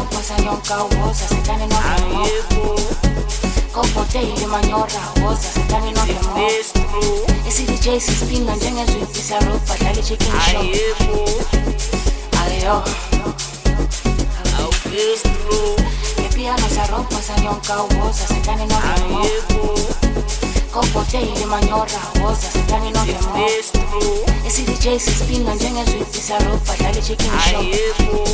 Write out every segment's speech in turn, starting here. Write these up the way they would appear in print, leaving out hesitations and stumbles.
ropa sanyonka woza setani no ayeko Kopoteli manyora woza setani no demo Isi DJ sispinga njenge zwipisa ropa dali chicken shop ayeko Ayo Augustro Piano sa ropa sanyonka woza setani no demo ayeko Kopoteli manyora woza setani no demo Isi DJ sispinga njenge zwipisa ropa dali chicken shop ayeko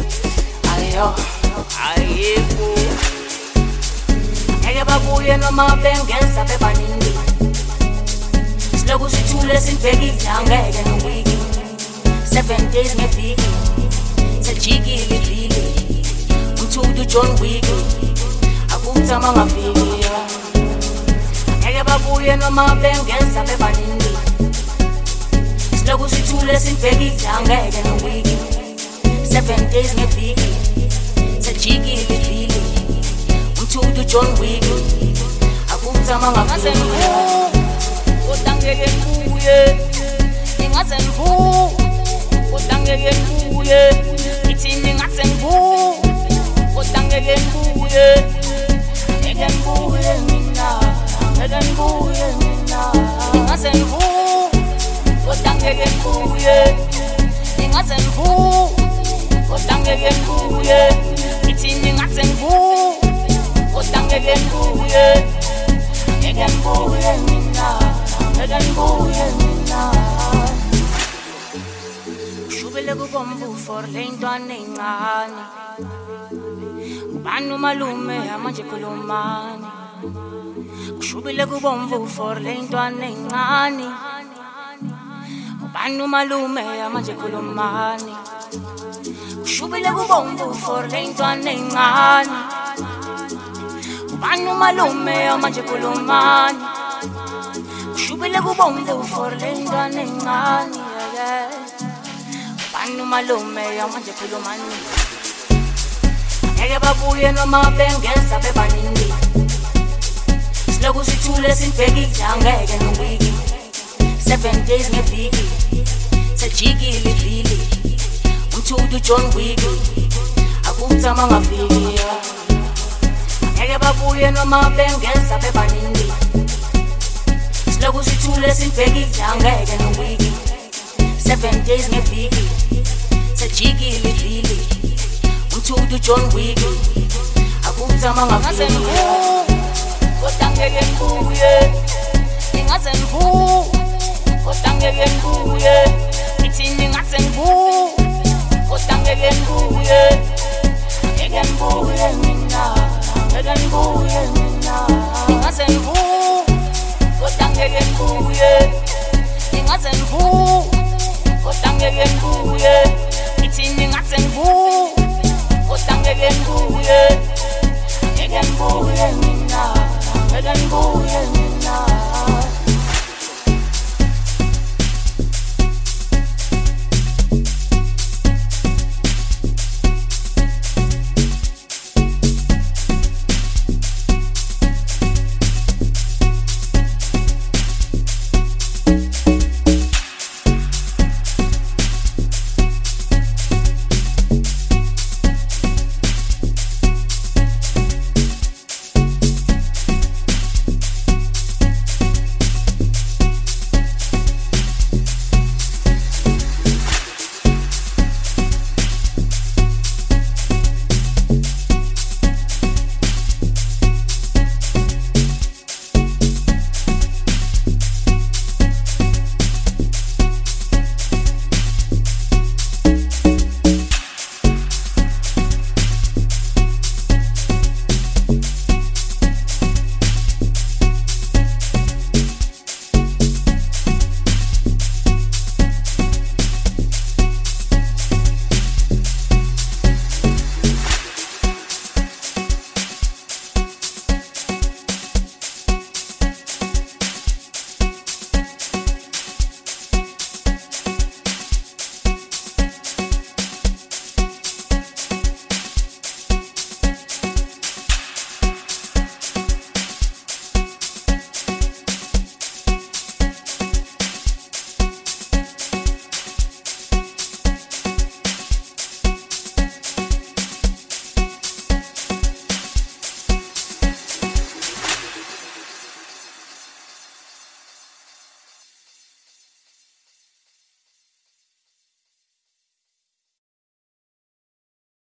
Ayeko Eke babuye noma bengeza bebaningi Siloku sithule sinibheke idangeke nowiki 7 days ngeviki Sejikile ivili Umthudu John Wick Akuthama ngaviki Eke babuye noma bengeza bebaningi Siloku sithule sinibheke idangeke nowiki 7 days ngeviki Sajikile ivili Umthudu John Wick Akuthama ngaviki Kodangeke ngibuye Ingaze ngibu Kodangeke ngibuye Ithini ngaze ngibu Kodangeke ngibuye Ngeke ngibuye mina Ngeke ngibuye mina Ingaze ngibu Kodangeke ngibuye Ingaze ngibu Kodangeke ngibuye Ithini ngaze ngibu Kodangeke ngibuye Ngeke ngibuye mina Ngeke ngibuye mina Ushubele kubomvu for le ntwana encane Ubani umalume manje khulumani Ushubele kubomvu for le ntwana encane Ubani umalume manje khulumani Ushubile kubomvu for le ntwana encane Ubani umalume manje khulumani Ushubile kubomvu for le ntwana encane Ubani umalume manje khulumani Eke babuye noma bengeza bebaningi Siloku sithule sinibheke idangeke nowiki 7 days ngeviki Sejikile ivili Umthudu John Wick Akuthama ngaviki Eke babuye noma bengeza bebaningi Siloku sithule sinibheke idangeke nowiki 7 days ngeviki Sejikile ivili Umthudu John Wick Akuthama ngaviki Kodangeke ngibuye Ingaze ngibu Kodangeke ngibuye Ithini ngaze ngibu Kodangeke ngibuye Ngeke ngibuye mina Ngeke ngibuye mina Ingaze ngibu Kodangeke ngibuye Ingaze ngibu Kodangeke ngibuye Ithini ngaze ngibu Kodangeke ngibuye